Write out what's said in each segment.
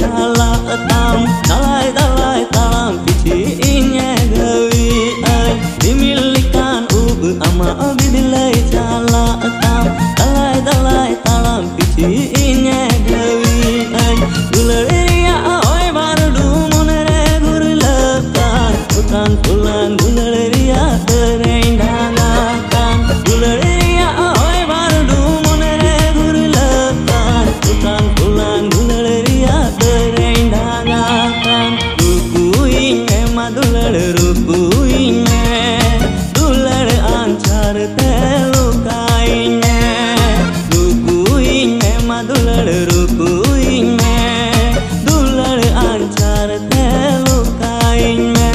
chala tam dalai dalai talam pichi inya gawi ai dimilikan ubu ama bidilai chala tam dalai dalai talam pichi inya gawi ai dularia oi bardu monere gurlakan utan pulan dularia terendangkan dularia oi bardu monere gurlakan utan pulan dularia terendangkan rukuinya madular rukuinya dular ancar telukainya rukuinya madular rukuinya dular ancar telukainya.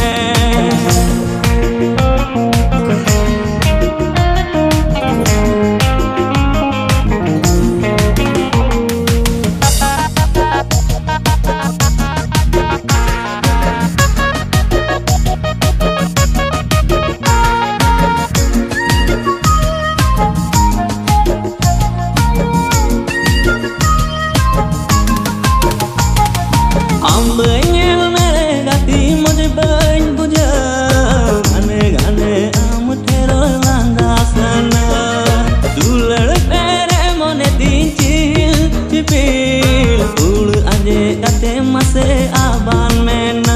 Ambenya mere gati mujhe bain bujha gane gane am thero landasana dulad pere mone dinchil chipil ul anje gate mase aban mena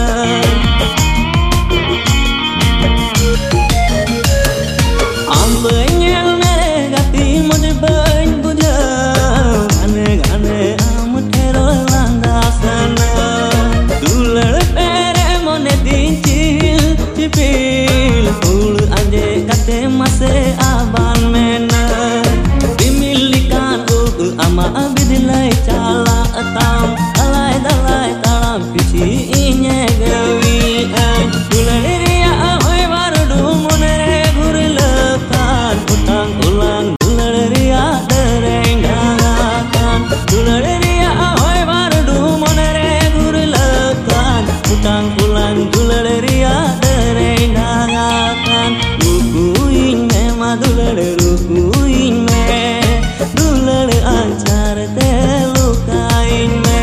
ambenya mere gati mujhe bain bujha gane gane am thero landasana Pil ul anje kate mase aban mena dimilikan ubu ama bidilai chala tam dalai dalai talam pichi inya gawi ai dularia oi bardu monere gurlakan utang ulang dularia terenggangan dularia oi bardu monere gurlakan utang ulang dularia terenggangan rukuinya madular rukuinya dular ancar telukainya.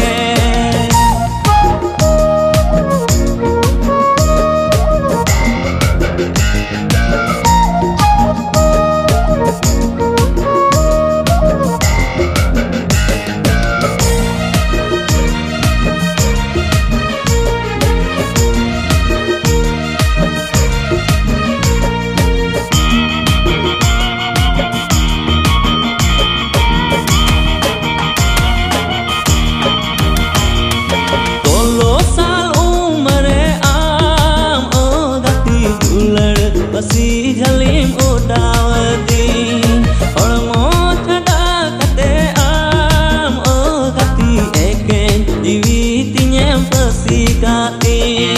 Basi jalim udawati hormo thada kate am o gati eken diwitinya basi kati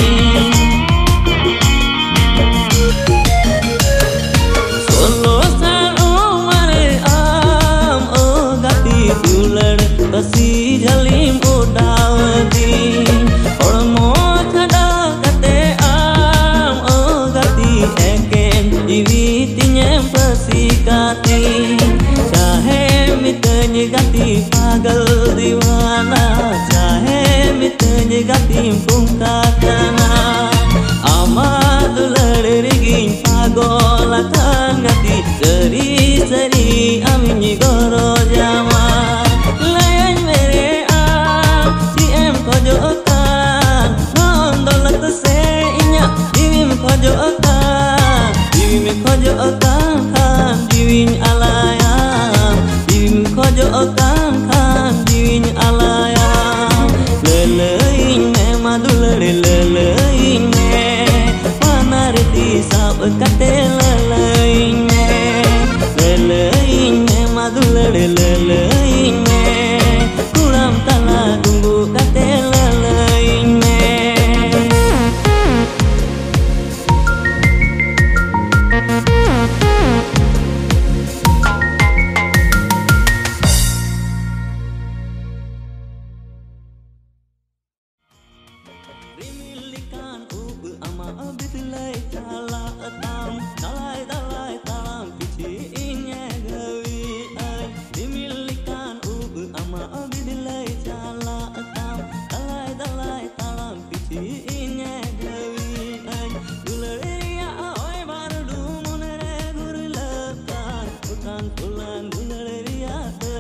solo sal umare am o gati dular basi jalim udawati hormo thada kate am o gati diwitinya bersikati चाहे mitanya gati pagal diwana चाहे mitanya gati pungkatana amadular rigin pagolatan gati seri seri aminyi goro jama layan mere am si em kojokan nondolat se inya divim kojokan divim kojokan kan divin alayam divim kojokan kan divin alayam leleinne madular leleinne manarti sab kate leleinne leleinne madular leleinne kuram tala tunggu kate leleinne. Dimilikan ubu ama bidilai chala tam dalai dalai talam pichi inya gawi ai dimilikan ubu ama bidilai chala tam dalai Tang tulang guleria